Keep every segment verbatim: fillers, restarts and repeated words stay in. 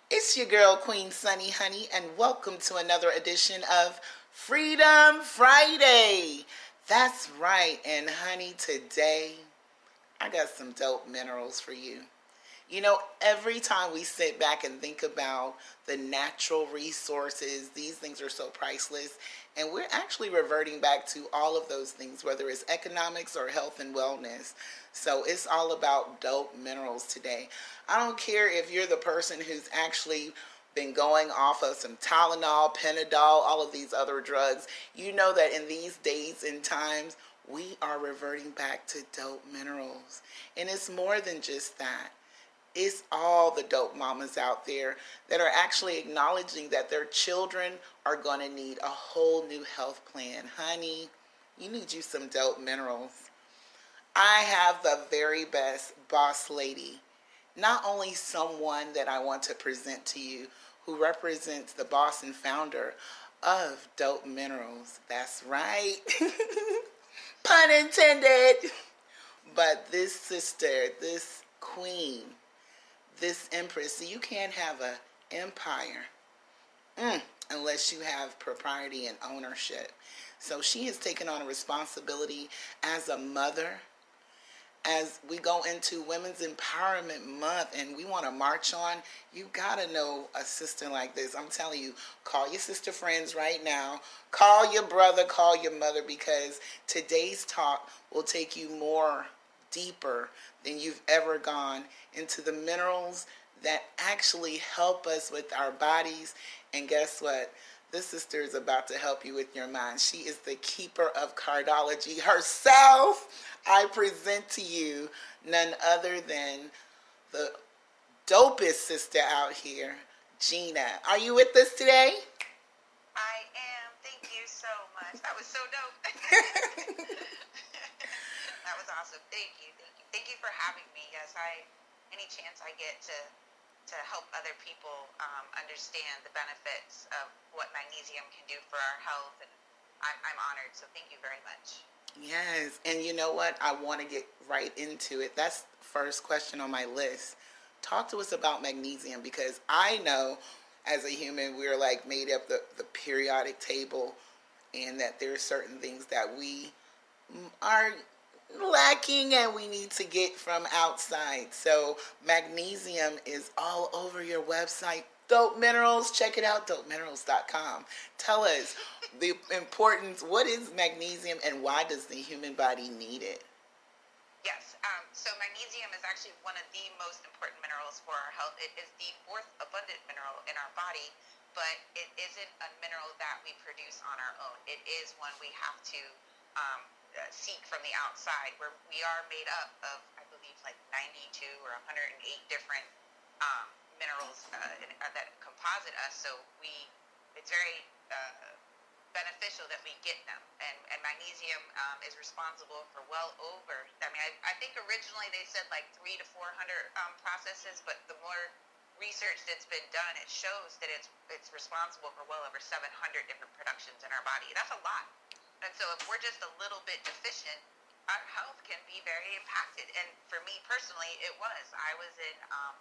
It's your girl, Queen Sunny Honey, and welcome to another edition of Freedom Friday. That's right, and honey, today I got some dope minerals for you. You know, every time we sit back and think about the natural resources, these things are so priceless, and we're actually reverting back to all of those things, whether it's economics or health and wellness. So it's all about dope minerals today. I don't care if you're the person who's actually been going off of some Tylenol, Panadol, all of these other drugs. You know that in these days and times, we are reverting back to dope minerals. And it's more than just that. It's all the dope mamas out there that are actually acknowledging that their children are going to need a whole new health plan. Honey, you need you some dope minerals. I have the very best boss lady. Not only someone that I want to present to you who represents the boss and founder of Dope Minerals. That's right. Pun intended. But this sister, this queen, this empress, so you can't have an empire mm, unless you have propriety and ownership. So she has taken on a responsibility as a mother. As we go into Women's Empowerment Month and we want to march on, you got to know a sister like this. I'm telling you, call your sister friends right now. Call your brother, call your mother, because today's talk will take you more deeper than you've ever gone into the minerals that actually help us with our bodies. And guess what? This sister is about to help you with your mind. She is the keeper of cardology herself. I present to you none other than the dopest sister out here, Gina. Are you with us today? I am. Thank you so much. That was so dope. That was awesome. Thank you. Thank you. Thank you for having me. Yes, I. Any chance I get to to help other people um, understand the benefits of what magnesium can do for our health, and I, I'm honored. So thank you very much. Yes, and you know what? I want to get right into it. That's the first question on my list. Talk to us about magnesium, because I know as a human we're like made up the, the periodic table, and that there are certain things that we are lacking and we need to get from outside. So magnesium is all over your website. Dope Minerals, check it out, dope minerals dot com. Tell us the importance, what is magnesium and why does the human body need it? Yes, um, so magnesium is actually one of the most important minerals for our health. It is the fourth abundant mineral in our body, but it isn't a mineral that we produce on our own. It is one we have to um, uh, seek from the outside, where we are made up of, I believe, like ninety-two or one hundred eight different um, minerals uh, that composite us. So we, it's very uh, beneficial that we get them. And, and magnesium um, is responsible for well over, I mean, I, I think originally they said like three to four hundred um, processes, but the more research that's been done, it shows that it's it's responsible for well over seven hundred different productions in our body. That's a lot. And so if we're just a little bit deficient, our health can be very impacted. And for me personally, it was. I was in um,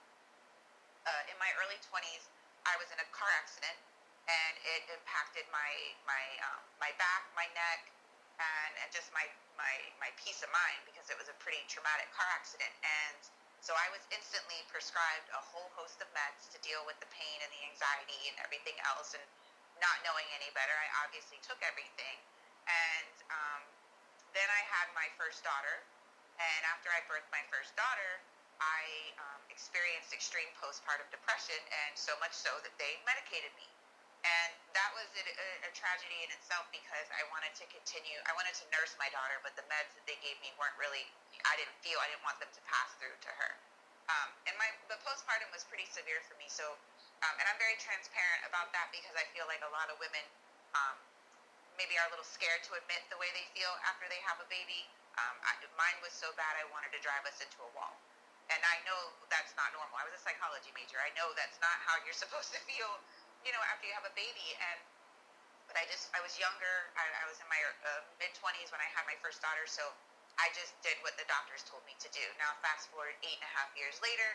uh, in my early twenties, I was in a car accident, and it impacted my my um, my back, my neck, and, and just my, my my peace of mind, because it was a pretty traumatic car accident. And so I was instantly prescribed a whole host of meds to deal with the pain and the anxiety and everything else. And not knowing any better, I obviously took everything. And um, then I had my first daughter, and after I birthed my first daughter, I um, experienced extreme postpartum depression, and so much so that they medicated me. And that was a, a, a tragedy in itself, because I wanted to continue, I wanted to nurse my daughter, but the meds that they gave me weren't really, I didn't feel, I didn't want them to pass through to her. Um, and my the postpartum was pretty severe for me, so, um, and I'm very transparent about that, because I feel like a lot of women um, maybe are a little scared to admit the way they feel after they have a baby. Um, I, mine was so bad I wanted to drive us into a wall. And I know that's not normal. I was a psychology major. I know that's not how you're supposed to feel, you know, after you have a baby. And but I just, I was younger. I, I was in my uh, mid-twenties when I had my first daughter, so I just did what the doctors told me to do. Now, fast forward eight and a half years later,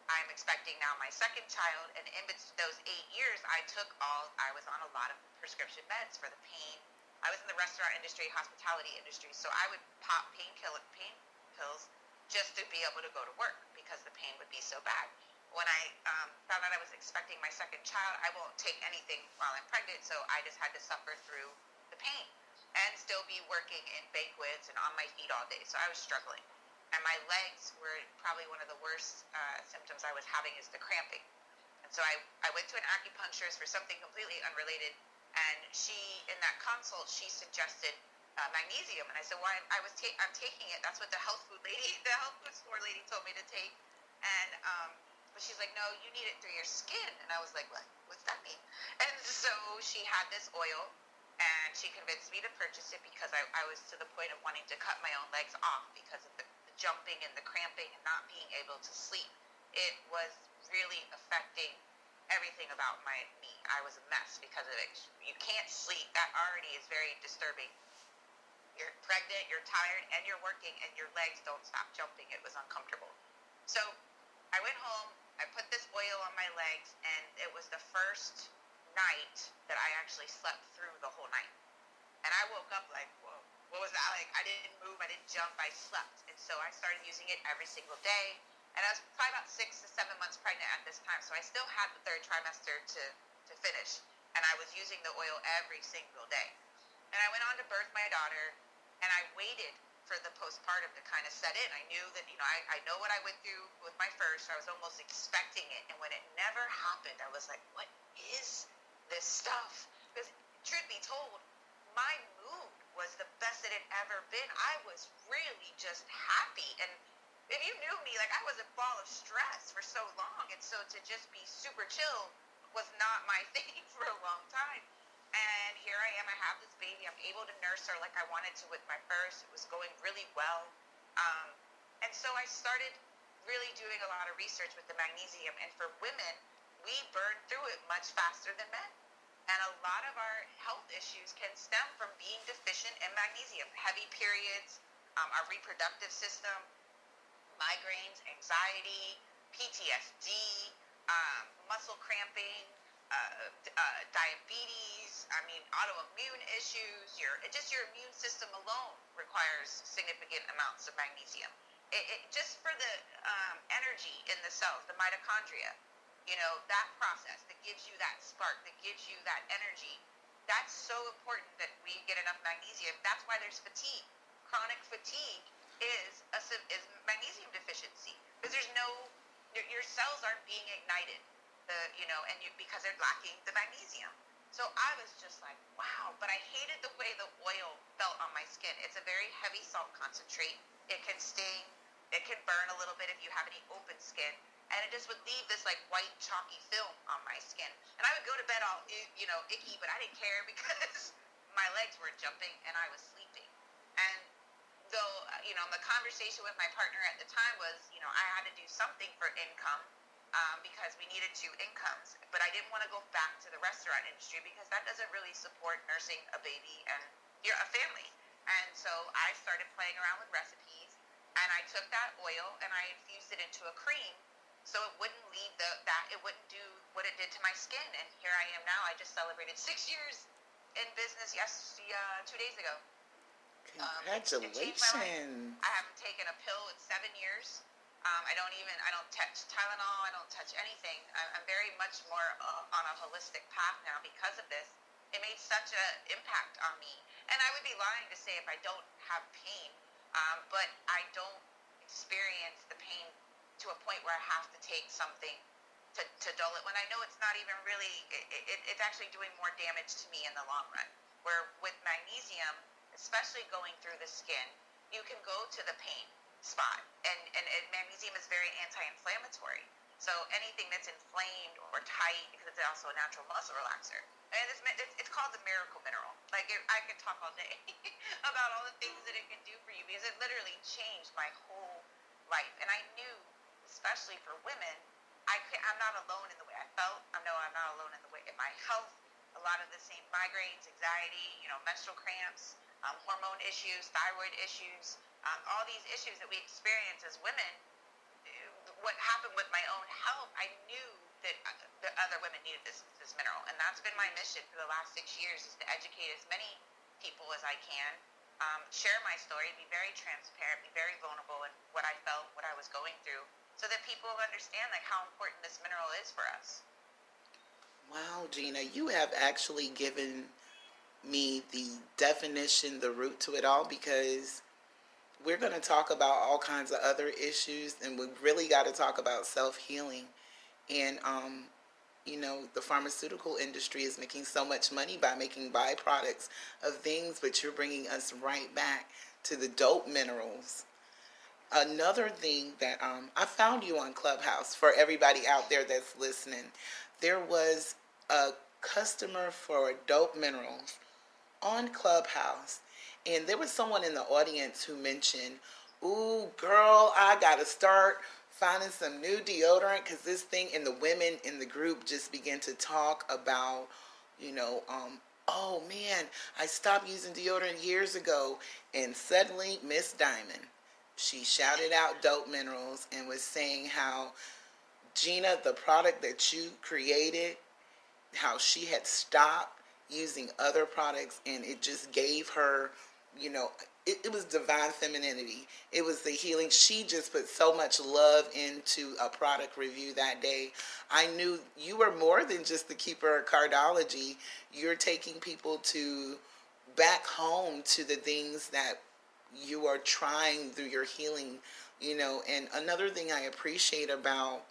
I'm expecting now my second child, and in between those eight years, I took all, I was on a lot of prescription meds for the pain. I was in the restaurant industry, hospitality industry, so I would pop painkiller pain pills just to be able to go to work because the pain would be so bad. When I um, found out I was expecting my second child, I won't take anything while I'm pregnant, so I just had to suffer through the pain and still be working in banquets and on my feet all day, so I was struggling. And my legs were probably one of the worst uh, symptoms I was having is the cramping. And so I, I went to an acupuncturist for something completely unrelated. And she, in that consult, she suggested uh, magnesium. And I said, well, I, I was ta- I'm taking it. That's what the health food lady, the health food store lady told me to take. And um, but she's like, no, you need it through your skin. And I was like, what? What's that mean? And so she had this oil. And she convinced me to purchase it because I, I was to the point of wanting to cut my own legs off because of the, the jumping and the cramping and not being able to sleep. It was really affecting everything about my me. I was a mess because of it. You can't sleep. That already is very disturbing. You're pregnant, you're tired, and you're working, and your legs don't stop jumping. It was uncomfortable. So I went home. I put this oil on my legs, and it was the first night that I actually slept through the whole night. And I woke up like, whoa, what was that? Like, I didn't move, I didn't jump, I slept. And so I started using it every single day. And I was probably about six to seven months pregnant at this time. So I still had the third trimester to, to finish. And I was using the oil every single day. And I went on to birth my daughter, and I waited for the postpartum to kind of set in. I knew that, you know, I, I know what I went through with my first. I was almost expecting it. And when it never happened, I was like, what is this stuff? Because truth be told, my mood was the best it had ever been. I was really just happy. And if you knew me, like, I was a ball of stress for so long. And so to just be super chill was not my thing for a long time. And here I am, I have this baby. I'm able to nurse her like I wanted to with my first. It was going really well. Um, and so I started really doing a lot of research with the magnesium. And for women, we burn through it much faster than men. And a lot of our health issues can stem from being deficient in magnesium. Heavy periods, um, our reproductive system, migraines, anxiety, P T S D, um, muscle cramping, uh, uh, diabetes, I mean, autoimmune issues. Your just your immune system alone requires significant amounts of magnesium. It, it, just for the um, energy in the cells, the mitochondria, you know, that process that gives you that spark, that gives you that energy, that's so important that we get enough magnesium. That's why there's fatigue. Chronic fatigue is a, is magnesium deficiency because there's no, your, your cells aren't being ignited, the you know, and you, because they're lacking the magnesium. So I was just like, wow, but I hated the way the oil felt on my skin. It's a very heavy salt concentrate. It can sting. It can burn a little bit if you have any open skin. And it just would leave this like white chalky film on my skin. And I would go to bed all, you know, icky, but I didn't care because my legs were jumping and I was sleeping. And though, you know, the conversation with my partner at the time was, you know, I had to do something for income um, because we needed two incomes. But I didn't want to go back to the restaurant industry because that doesn't really support nursing a baby and you're a family. And so I started playing around with recipes. And I took that oil and I infused it into a cream so it wouldn't leave the, that, it wouldn't do what it did to my skin. And here I am now. I just celebrated six years in business yes, uh, two days ago. Congratulations. Um, I haven't taken a pill in seven years. Um, I don't even, I don't touch Tylenol. I don't touch anything. I'm very much more uh, on a holistic path now because of this. It made such an impact on me. And I would be lying to say if I don't have pain. Um, but I don't experience the pain to a point where I have to take something to, to dull it when I know it's not even really, it, it, it's actually doing more damage to me in the long run. Where with magnesium, especially going through the skin, you can go to the pain spot. And, and, and magnesium is very anti-inflammatory. So anything that's inflamed or tight, because it's also a natural muscle relaxer. And it's, it's called the miracle mineral. Like, it, I could talk all day about all the things that it can do for you because it literally changed my whole life. And I knew, especially for women, I could, I'm not alone in the way I felt. I know I'm not alone in the way in my health. A lot of the same migraines, anxiety, you know, menstrual cramps, um, hormone issues, thyroid issues, um, all these issues that we experience as women, what happened with my own health, I knew that uh, that other women needed this this mineral, and that's been my mission for the last six years is to educate as many people as I can, um, share my story, be very transparent, be very vulnerable in what I felt, what I was going through, so that people understand like how important this mineral is for us. Wow, Gina, you have actually given me the definition, the root to it all, because we're going to talk about all kinds of other issues, and we really got to talk about self-healing. And, um, you know, the pharmaceutical industry is making so much money by making byproducts of things, but you're bringing us right back to the dope minerals. Another thing that um, I found you on Clubhouse, for everybody out there that's listening, there was a customer for dope minerals on Clubhouse, and there was someone in the audience who mentioned, ooh, girl, I gotta start finding some new deodorant, because this thing, and the women in the group just began to talk about, you know, um, oh man, I stopped using deodorant years ago, and suddenly Miss Diamond, she shouted out dope minerals and was saying how, Gina, the product that you created, how she had stopped using other products, and it just gave her, you know, it, it was divine femininity. It was the healing. She just put so much love into a product review that day. I knew you were more than just the keeper of cardology. You're taking people to back home to the things that you are trying through your healing, you know. And another thing I appreciate about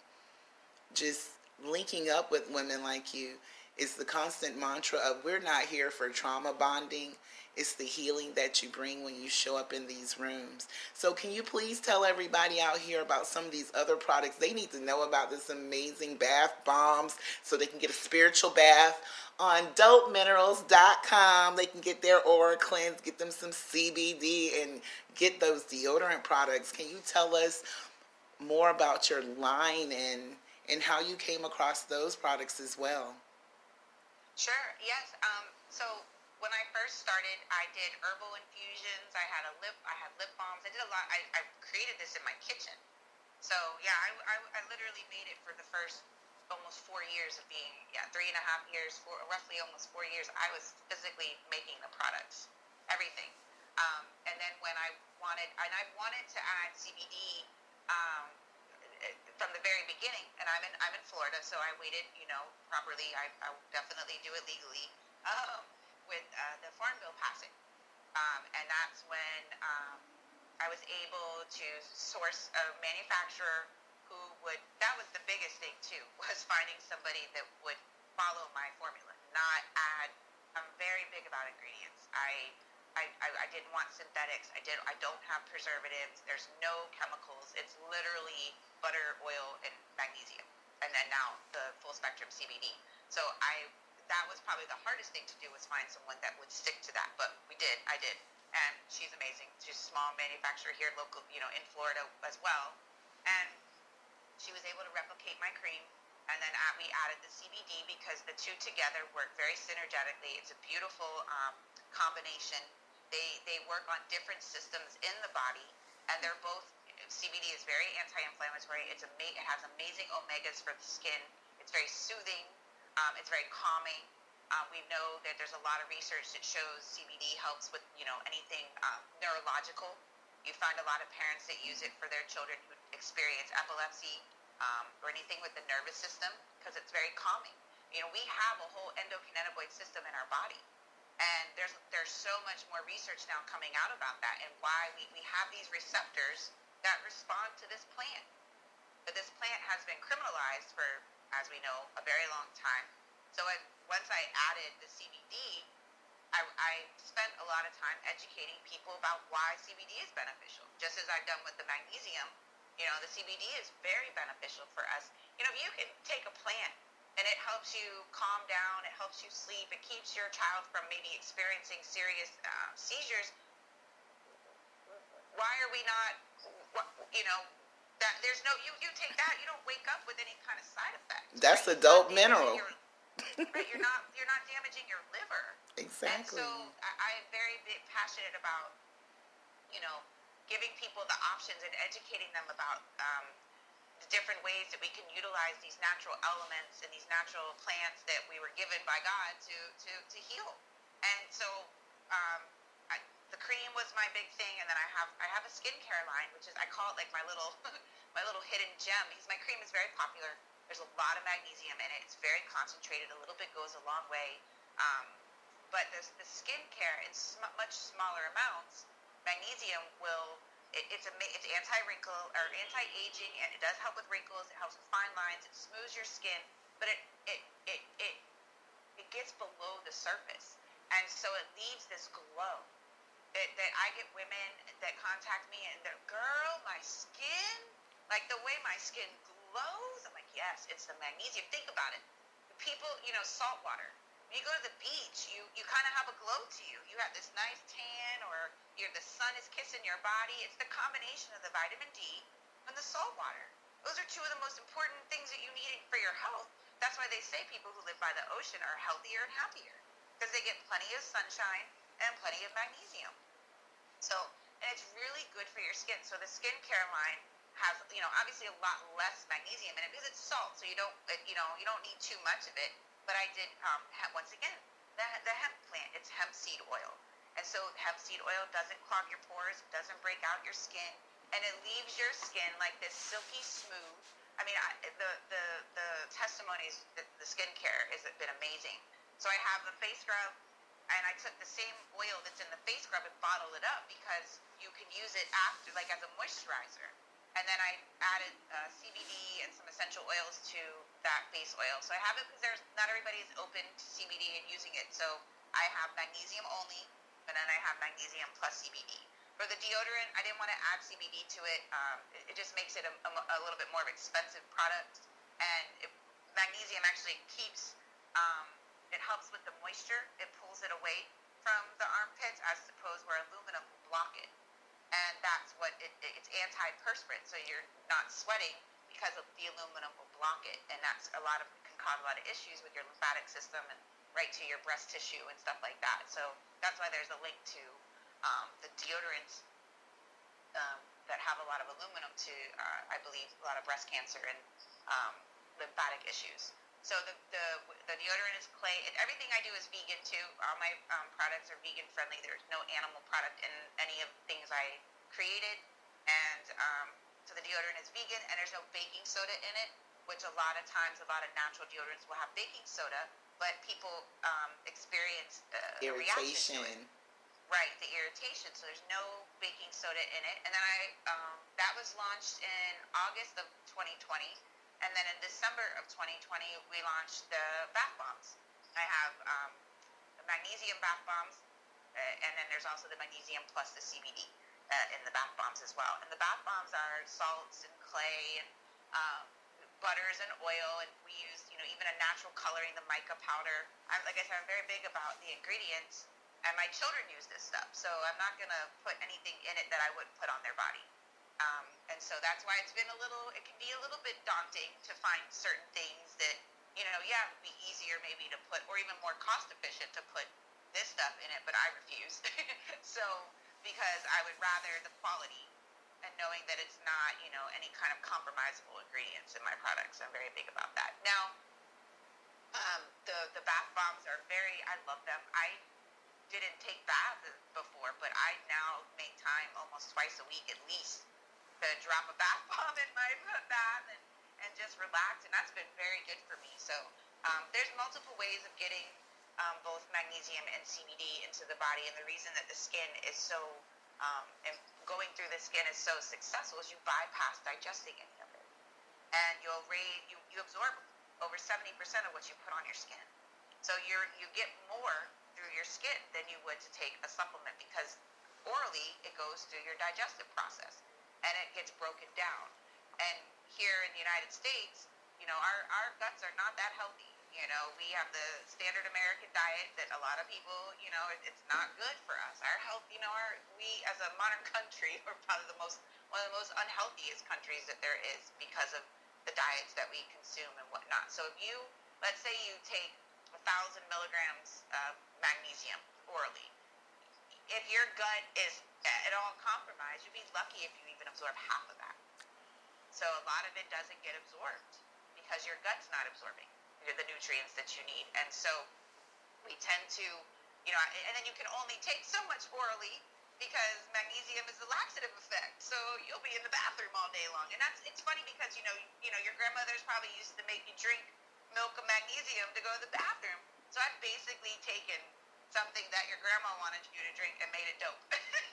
just linking up with women like you is the constant mantra of, we're not here for trauma bonding. It's the healing that you bring when you show up in these rooms. So can you please tell everybody out here about some of these other products? They need to know about this amazing bath bombs so they can get a spiritual bath on dope minerals dot com. They can get their aura cleanse, get them some C B D, and get those deodorant products. Can you tell us more about your line and, and how you came across those products as well? Sure, yes. Um, so when I first started, I did herbal infusions. I had a lip, I had lip balms. I did a lot. I, I created this in my kitchen. So yeah, I, I, I literally made it for the first almost four years of being, yeah, three and a half years, four, roughly almost four years. I was physically making the products, everything. Um, and then when I wanted, and I wanted to add C B D, um, from the very beginning, and I'm in I'm in Florida, so I waited, you know, properly. I, I definitely do it legally um, with uh, the Farm Bill passing, um, and that's when um, I was able to source a manufacturer who would. That was the biggest thing too, was finding somebody that would follow my formula, not add. I'm very big about ingredients. I I, I, I didn't want synthetics. I did. I don't have preservatives. There's no chemicals. It's literally butter, oil, and magnesium, and then now the full spectrum C B D. So I, that was probably the hardest thing to do, was find someone that would stick to that. But we did. I did, and she's amazing. She's a small manufacturer here, local, you know, in Florida as well, and she was able to replicate my cream. And then uh, we added the C B D because the two together work very synergetically. It's a beautiful um, combination. They they work on different systems in the body, and they're both. C B D is very anti-inflammatory. It's ama- It has amazing omegas for the skin. It's very soothing. Um, it's very calming. Uh, we know that there's a lot of research that shows C B D helps with, you know, anything um, neurological. You find a lot of parents that use it for their children who experience epilepsy um, or anything with the nervous system, because it's very calming. You know, we have a whole endocannabinoid system in our body. And there's there's so much more research now coming out about that, and why we, we have these receptors that respond to this plant. But this plant has been criminalized for, as we know, a very long time. So I, once I added the C B D, I, I spent a lot of time educating people about why C B D is beneficial. Just as I've done with the magnesium, you know, the C B D is very beneficial for us. You know, you can take a plant and it helps you calm down, it helps you sleep, it keeps your child from maybe experiencing serious uh, seizures. Why are we not, you know, that there's no, you, you take that, you don't wake up with any kind of side effects. That's right? a dope mineral. Your, right, you're not, you're not damaging your liver. Exactly. And so I, I'm very big, passionate about, you know, giving people the options and educating them about um, the different ways that we can utilize these natural elements and these natural plants that we were given by God to to, to heal. And so um, I, the cream was my big thing, and then I have I have a skincare line, which is I call it like my little my little hidden gem, because my cream is very popular. There's a lot of magnesium in it. It's very concentrated. A little bit goes a long way. Um, but the, the skincare in sm- much smaller amounts, magnesium will, it, it's a, it's anti-wrinkle or anti-aging, and it does help with wrinkles. It helps with fine lines. It smooths your skin, but it it it it, it gets below the surface, and so it leaves this glow. It, that I get women that contact me and they're, girl, my skin, like the way my skin glows. I'm like, yes, it's the magnesium. Think about it. People, you know, salt water. When you go to the beach, you, you kind of have a glow to you. You have this nice tan, or you're, the sun is kissing your body. It's the combination of the vitamin D and the salt water. Those are two of the most important things that you need for your health. That's why they say people who live by the ocean are healthier and happier, because they get plenty of sunshine and plenty of magnesium. So, and it's really good for your skin. So the skincare line has, you know, obviously a lot less magnesium in it because it's salt. So you don't, you know, you don't need too much of it. But I did, um, once again, the, the hemp plant, it's hemp seed oil. And so hemp seed oil doesn't clog your pores, it doesn't break out your skin, and it leaves your skin like this silky smooth. I mean, I, the, the, the testimonies, the, the skincare has been amazing. So I have the face scrub, and I took the same oil that's in the face scrub and bottled it up, because you can use it after, like as a moisturizer. And then I added uh, C B D and some essential oils to that base oil. So I have it because there's not everybody is open to C B D and using it. So I have magnesium only, and then I have magnesium plus C B D. For the deodorant, I didn't want to add C B D to it. Um, it, it just makes it a, a, a little bit more of an expensive product. And it, magnesium actually keeps, um, it helps with the moisture. It pulls it away from the armpits, as opposed where aluminum will block it. And that's what it, it's antiperspirant, so you're not sweating because of the aluminum will block it, and that's a lot of can cause a lot of issues with your lymphatic system and right to your breast tissue and stuff like that. So that's why there's a link to um, the deodorants um, that have a lot of aluminum to, uh, I believe, a lot of breast cancer and um, lymphatic issues. So the, the the deodorant is clay, and everything I do is vegan too. All my um, products are vegan friendly. There's no animal product in any of the things I created, and um, so the deodorant is vegan, and there's no baking soda in it, which a lot of times a lot of natural deodorants will have baking soda, but people um, experience uh, irritation. A reaction to it. Right, the irritation. So there's no baking soda in it, and then I um, that was launched in August of twenty twenty. And then in December of twenty twenty, we launched the bath bombs. I have um, the magnesium bath bombs, uh, and then there's also the magnesium plus the C B D uh, in the bath bombs as well. And the bath bombs are salts and clay and um, butters and oil, and we use, you know, even a natural coloring, the mica powder. I'm, like I said, I'm very big about the ingredients, and my children use this stuff, so I'm not going to put anything in it that I wouldn't put on their body. Um, and so that's why it's been a little, it can be a little bit daunting to find certain things that, you know, yeah, it would be easier maybe to put, or even more cost efficient to put this stuff in it, but I refuse. So, because I would rather the quality and knowing that it's not, you know, any kind of compromisable ingredients in my products. I'm very big about that. Now, um, the, the bath bombs are very, I love them. I didn't take baths before, but I now make time almost twice a week at least to drop a bath bomb in my bath and, and just relax, and that's been very good for me. So um, there's multiple ways of getting um, both magnesium and C B D into the body, and the reason that the skin is so, um, and going through the skin is so successful is you bypass digesting any of it, and you'll raise, you, you absorb over seventy percent of what you put on your skin. So you're, you get more through your skin than you would to take a supplement, because orally it goes through your digestive process, and it gets broken down. And here in the United States, you know, our, our guts are not that healthy. You know, we have the standard American diet that a lot of people, you know, it, it's not good for us. Our health, you know, our, we as a modern country are probably the most, one of the most unhealthiest countries that there is because of the diets that we consume and whatnot. So if you, let's say you take a thousand milligrams of magnesium orally, if your gut is at all compromised, you'd be lucky if you even absorb half of that. So a lot of it doesn't get absorbed because your gut's not absorbing the nutrients that you need. And so we tend to, you know, and then you can only take so much orally because magnesium is the laxative effect. So you'll be in the bathroom all day long. And that's, it's funny because, you know, you know, your grandmothers probably used to make you drink milk of magnesium to go to the bathroom. So I've basically taken something that your grandma wanted you to drink and made it dope.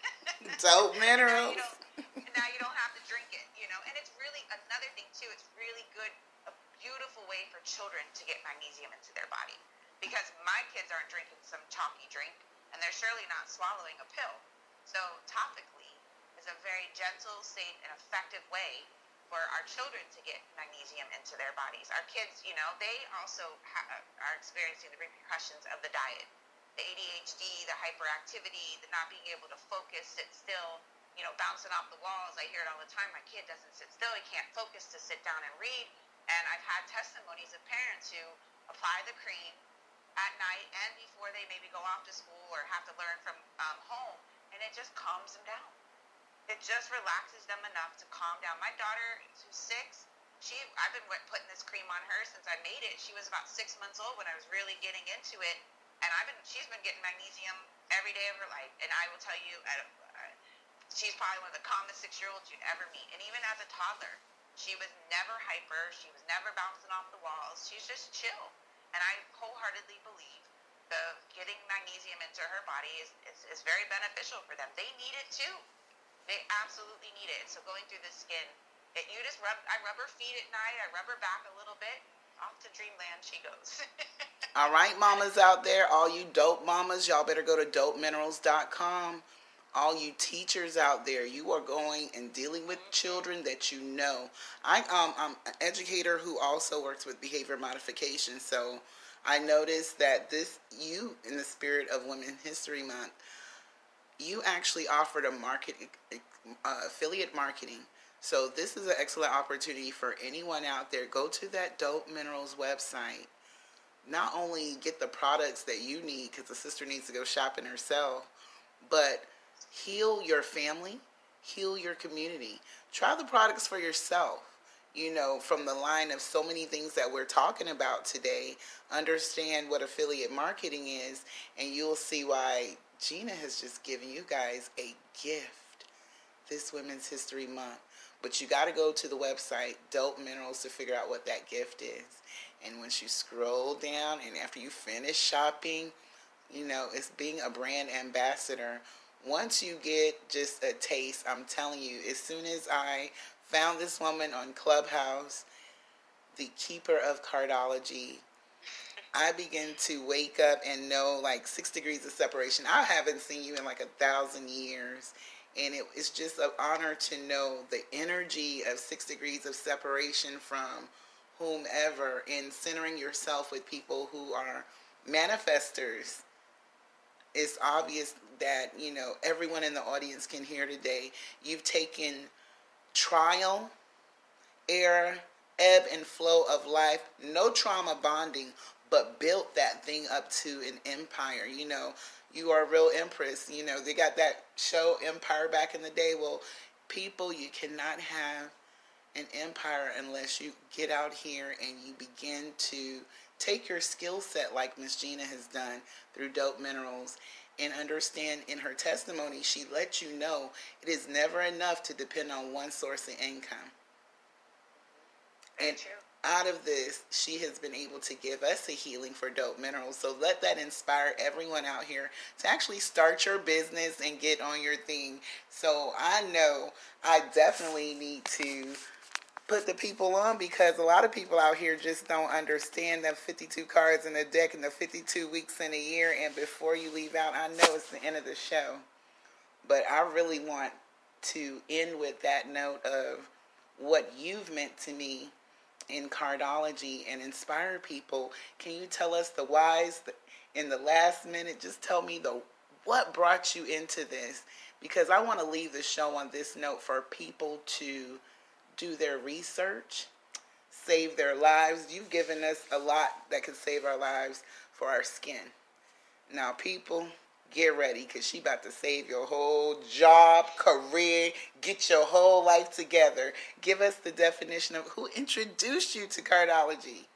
Dope minerals. Now you, don't, now you don't have to drink it, you know. And it's really, another thing too, it's really good, a beautiful way for children to get magnesium into their body. Because my kids aren't drinking some chalky drink, and they're surely not swallowing a pill. So topically is a very gentle, safe, and effective way for our children to get magnesium into their bodies. Our kids, you know, they also ha- are experiencing the repercussions of the diet. The A D H D, the hyperactivity, the not being able to focus, sit still, you know, bouncing off the walls. I hear it all the time. My kid doesn't sit still. He can't focus to sit down and read. And I've had testimonies of parents who apply the cream at night and before they maybe go off to school or have to learn from um, home, and it just calms them down. It just relaxes them enough to calm down. My daughter, who's six, she I've been putting this cream on her since I made it. She was about six months old when I was really getting into it. And I've been, she's been getting magnesium every day of her life. And I will tell you, uh, she's probably one of the calmest six-year-olds you'd ever meet. And even as a toddler, she was never hyper. She was never bouncing off the walls. She's just chill. And I wholeheartedly believe the getting magnesium into her body is, is, is very beneficial for them. They need it too. They absolutely need it. So going through the skin, it, you just rub, I rub her feet at night. I rub her back a little bit. Off to dreamland she goes. All right, mamas out there, all you dope mamas, y'all better go to dope minerals dot com. All you teachers out there, you are going and dealing with children that you know. I, um, I'm an educator who also works with behavior modification, so I noticed that this, you, in the spirit of Women's History Month, you actually offered a market uh, affiliate marketing. So this is an excellent opportunity for anyone out there. Go to that Dope Minerals website. Not only get the products that you need, because the sister needs to go shopping herself, but heal your family, heal your community. Try the products for yourself. You know, from the line of so many things that we're talking about today, understand what affiliate marketing is, and you'll see why Gina has just given you guys a gift this Women's History Month. But you got to go to the website, Dope Minerals, to figure out what that gift is. And once you scroll down, and after you finish shopping, you know, it's being a brand ambassador. Once you get just a taste, I'm telling you, as soon as I found this woman on Clubhouse, the keeper of cardology, I begin to wake up and know like six degrees of separation. I haven't seen you in like a thousand years. And it, it's just an honor to know the energy of six degrees of separation from whomever, and centering yourself with people who are manifestors. It's obvious that, you know, everyone in the audience can hear today. You've taken trial, error, ebb and flow of life, no trauma bonding, but built that thing up to an empire. You know, you are a real empress. You know, they got that show Empire back in the day. Well, people, you cannot have an empire unless you get out here and you begin to take your skill set like Miss Gina has done through Dope Minerals, and understand in her testimony, she let you know it is never enough to depend on one source of income. Very and true. Out of this, she has been able to give us a healing for Dope Minerals. So let that inspire everyone out here to actually start your business and get on your thing. So I know I definitely need to put the people on, because a lot of people out here just don't understand the fifty-two cards in the deck and the fifty-two weeks in a year. And before you leave out, I know it's the end of the show, but I really want to end with that note of what you've meant to me in cardology and inspire people. Can you tell us the whys in the last minute? Just tell me the what brought you into this, because I want to leave the show on this note for people to do their research, save their lives. You've given us a lot that could save our lives for our skin. Now, people, Get ready, because she about to save your whole job, career, get your whole life together. Give us the definition of who introduced you to cardology.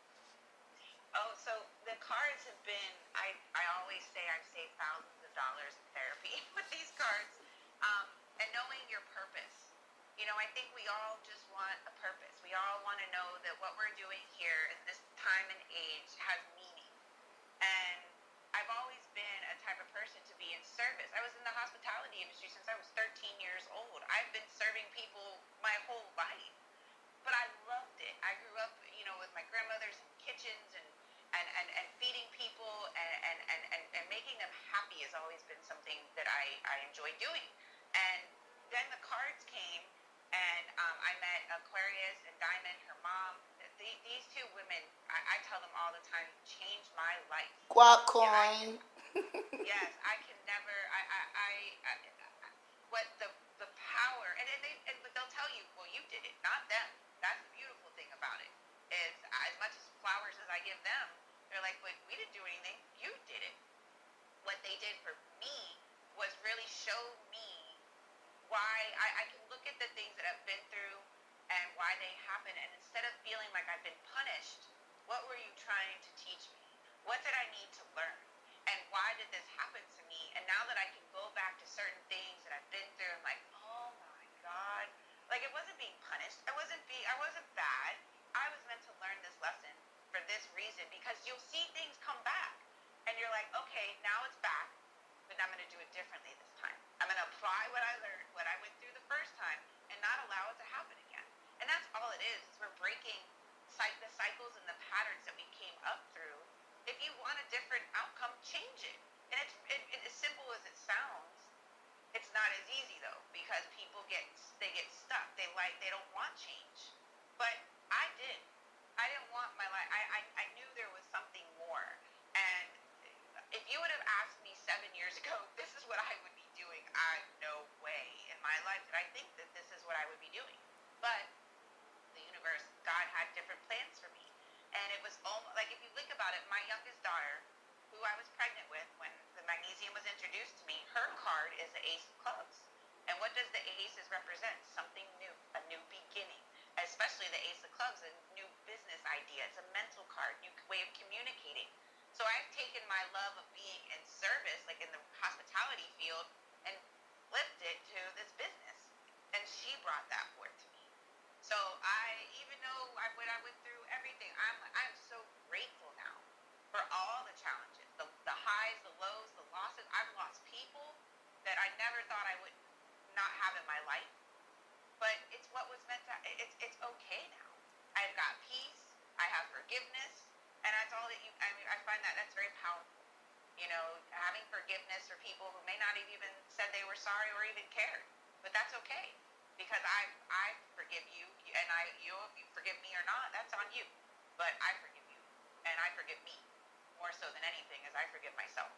Oh, so the cards have been, I, I always say I've saved thousands of dollars in therapy with these cards. Um, and knowing your purpose. You know, I think we all just want a purpose. We all want to know that what we're doing here in this time and age has meaning. And I've always been a type of person to be in service. I was in the hospitality industry since I was thirteen years old. I've been serving people my whole life. But I loved it. I grew up, you know, with my grandmothers in kitchens and and, and, and feeding people and, and, and, and, and making them happy has always been something that I, I enjoy doing. And then the cards came, and um, I met Aquarius and Diamond, her mom. The, these two women, I, I tell them all the time, changed my life. Guap coin. Yeah, yes, I can never, I, I, I, I what the the power, and, and they, and, but they'll tell you, well, you did it, not them. That's the beautiful thing about it, is as much as flowers as I give them, they're like, wait, we didn't do anything, you did it. What they did for me was really show me why I, I can look at the things that I've been through and why they happen, and instead of feeling like I've been punished, what were you trying to teach me? What did I need to learn? And why did this happen to me? And now that I can go back to certain things that I've been through, I'm like, oh my God. Like, it wasn't being punished. I wasn't being, I wasn't bad. I was meant to learn this lesson for this reason, because you'll see things come back. And you're like, okay, now it's back, but I'm going to do it differently this time. I'm going to apply what I learned, what I went through the first time, and not allow it to happen again. And that's all it is. We're breaking the cycles and the patterns that we came up through. If you want a different outcome, change it. And it's it, it, as simple as it sounds. It's not as easy though, because people get they get stuck. They like they don't want change. But I did. I didn't want my life. I, I I knew there was something more. And if you would have asked me seven years ago, this is what I would be doing, I no way in my life did I think that this is what I would be doing. But the universe, God had different plans for me. And it was almost like, if you think about it, my youngest daughter, who I was pregnant with when the magnesium was introduced to me, her card is the Ace of Clubs. And what does the Aces represent? Something new, a new beginning. Especially the Ace of Clubs, a new business idea. It's a mental card, new way of communicating. So I've taken my love of being in service, like in the hospitality field, and flipped it to this business. And she brought that forth to me. So I, even though I, when I went through everything, I'm I'm so grateful now for all the challenges, the, the highs, the lows, the losses. I've lost people that I never thought I would not have in my life, but it's what was meant to. It's it's okay now. I've got peace. I have forgiveness, and that's all that you. I mean, I find that that's very powerful. You know, having forgiveness for people who may not have even said they were sorry or even cared, but that's okay. Because I I forgive you, and I you if you forgive me or not, that's on you. But I forgive you, and I forgive me more so than anything, as I forgive myself,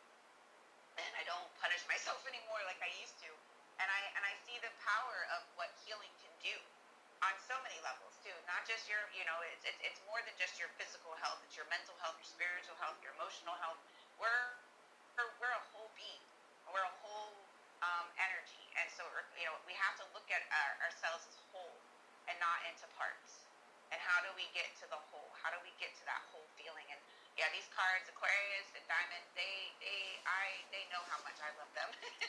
and I don't punish myself anymore like I used to. And I and I see the power of what healing can do on so many levels too. Not just your, you know, it's it's, it's more than just your physical health. It's your mental health, your spiritual health, your emotional health. We're we're, we're a whole being. We're a whole Um, energy, and so you know we have to look at our, ourselves as whole and not into parts. And how do we get to the whole? How do we get to that whole feeling? And yeah, these cards, Aquarius and Diamond, they they I they know how much I love them,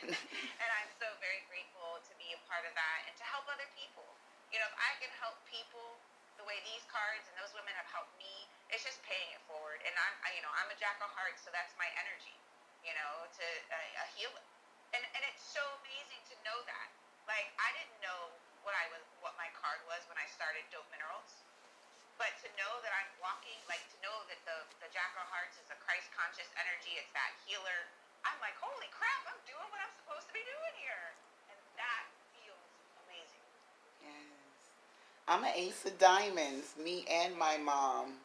and I'm so very grateful to be a part of that and to help other people. You know, if I can help people the way these cards and those women have helped me, it's just paying it forward. And I'm I, you know I'm a jack of hearts, so that's my energy. You know, to uh, a healer. And and it's so amazing to know that. Like, I didn't know what I was, what my card was when I started Dope Minerals, but to know that I'm walking, like to know that the the Jack of Hearts is a Christ conscious energy, it's that healer. I'm like, holy crap, I'm doing what I'm supposed to be doing here, and that feels amazing. Yes, I'm an Ace of Diamonds. Me and my mom.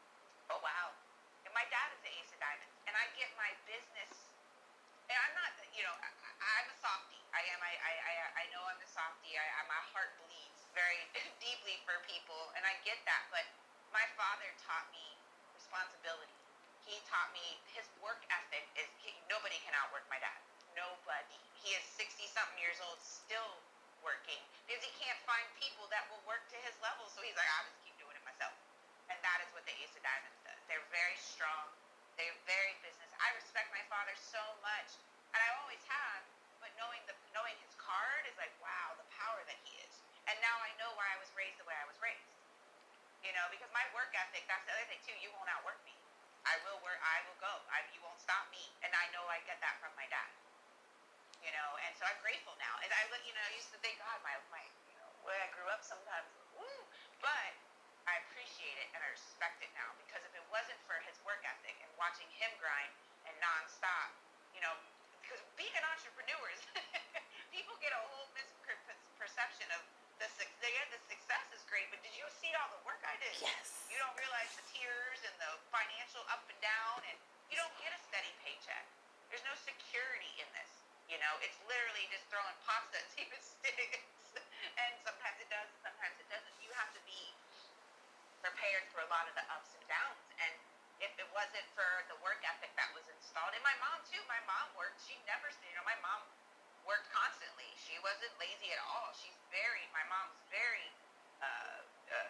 Oh wow, and my dad is the Ace of Diamonds, and I get my business. And I'm not, you know, I, I'm a softie. I am. I, I, I, I know I'm a softie. I, I, my heart bleeds very deeply for people, and I get that. But my father taught me responsibility. he taught me his work ethic is he, nobody can outwork my dad. Nobody. He is sixty something years old, still working because he can't find people that will work to his level. So he's like, I'll just keep doing it myself. And that is what the Ace of Diamonds does. They're very strong. They're very business. I respect my father so much, and I always have. But knowing the knowing his card is like, wow, the power that he is. And now I know why I was raised the way I was raised. You know, because my work ethic, that's the other thing too. You won't outwork me. I will work. I will go. I, you won't stop me. And I know I get that from my dad. You know, and so I'm grateful now. And I, you know, I used to think, God, my, my, you know, where I grew up sometimes, woo. But I appreciate it and I respect it now because if it wasn't for his work ethic and watching him grind and nonstop, you know, because being an entrepreneur is, people get a whole misperception of the they get the success is great, but did you see all the work I did? Yes. You don't realize the tears and the financial up and down, and you don't get a steady paycheck. There's no security in this. You know, it's literally just throwing pasta and see if it sticks. And sometimes it does, and sometimes it doesn't. You have to be prepared for a lot of the ups and downs. And if it wasn't for the work ethic that was installed, and my mom too, my mom worked. She never, you know, my mom worked constantly. She wasn't lazy at all. She's very, my mom's very uh, uh,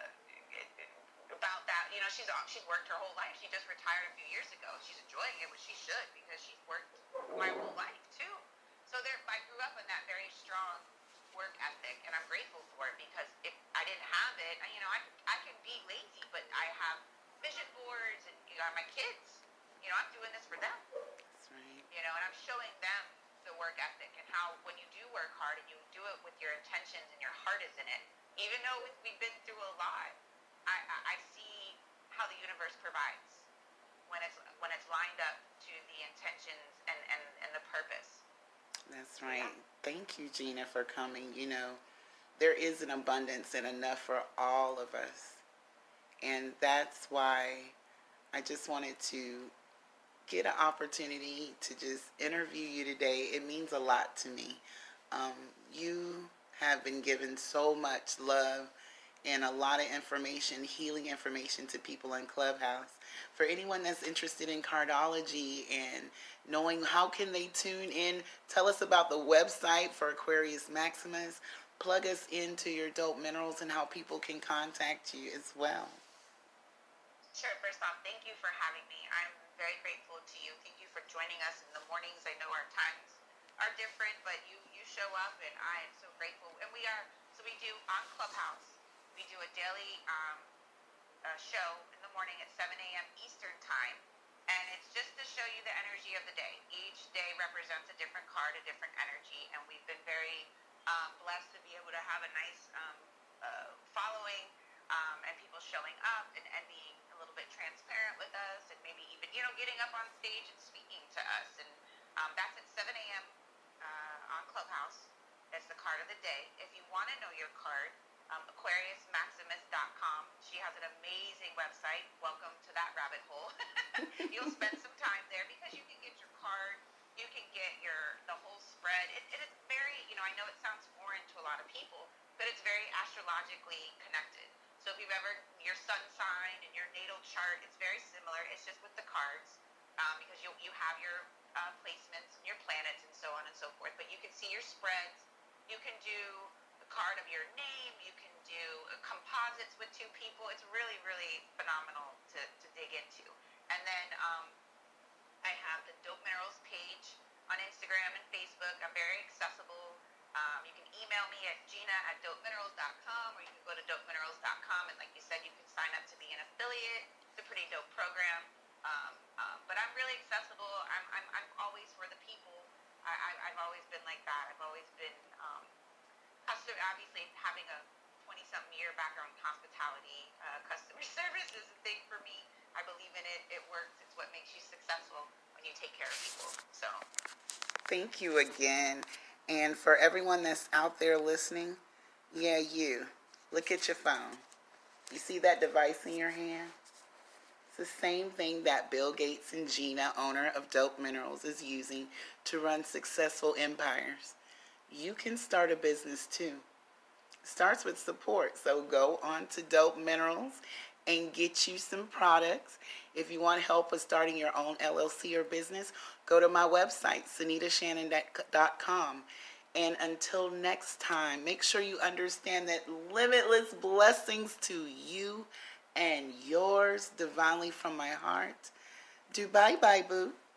about that. You know, she's she's worked her whole life. She just retired a few years ago. She's enjoying it, which she should because she's worked my whole life too. So there, I grew up in that very strong work ethic, and I'm grateful for it because if I didn't have it, you know, I I can be lazy, but I have vision boards and you know my kids. You know, I'm doing this for them. That's right. You know, and I'm showing them the work ethic and how when you do work hard and you do it with your intentions and your heart is in it, even though we've been through a lot, I, I, I see how the universe provides when it's when it's lined up to the intentions and, and, and the purpose. That's right. Yeah. Thank you, Gina, for coming. You know, there is an abundance and enough for all of us. And that's why I just wanted to get an opportunity to just interview you today. It means a lot to me. Um, you have been given so much love and a lot of information, healing information to people in Clubhouse. For anyone that's interested in cardology and knowing how can they tune in, tell us about the website for Aquarius Maximus. Plug us into your Dope Minerals and how people can contact you as well. Sure. First off, thank you for having me. I'm very grateful to you. Thank you for joining us in the mornings. I know our times are different, but you, you show up, and I am so grateful. And we are, so we do on Clubhouse, we do a daily um, uh, show in the morning at seven a.m. Eastern Time, and it's just to show you the energy of the day. Each day represents a different card, a different energy, and we've been very um, blessed to be able to have a nice um, uh, following um, and people showing up and, and being a little bit transparent with us and maybe even, you know, getting up on stage and speaking to us. And um, that's at seven a.m. Uh, on Clubhouse. That's the card of the day. If you want to know your card, um, Aquarius Maximus dot com. She has an amazing website. Welcome to that rabbit hole. You'll spend some time there because you can get your card. You can get your the whole spread. It, it is very, you know, I know it sounds foreign to a lot of people, but it's very astrologically connected. So if you've ever, your sun sign and your natal chart, it's very similar. It's just with the cards um, because you you have your uh, placements and your planets and so on and so forth. But you can see your spreads. You can do the card of your name. You can do composites with two people. It's really, really phenomenal to, to dig into. And then um, I have the Dope Minerals page on Instagram and Facebook. I'm very accessible. Um, you can email me at gina at dope minerals dot com, or you can go to dope minerals dot com, and like you said, you can sign up to be an affiliate. It's a pretty dope program. Um, um, but I'm really accessible. I'm, I'm, I'm always for the people. I, I, I've always been like that. I've always been, um, customer, obviously having a twenty-something year background in hospitality, uh, customer service is a thing for me. I believe in it. It works. It's what makes you successful when you take care of people. So. Thank you again. And for everyone that's out there listening, yeah, you, look at your phone. You see that device in your hand? It's the same thing that Bill Gates and Gina, owner of Dope Minerals, is using to run successful empires. You can start a business too. It starts with support. So go on to Dope Minerals and get you some products. If you want help with starting your own L L C or business, go to my website, Sunita Shannon dot com. And until next time, make sure you understand that limitless blessings to you and yours divinely from my heart. Do bye-bye, boo.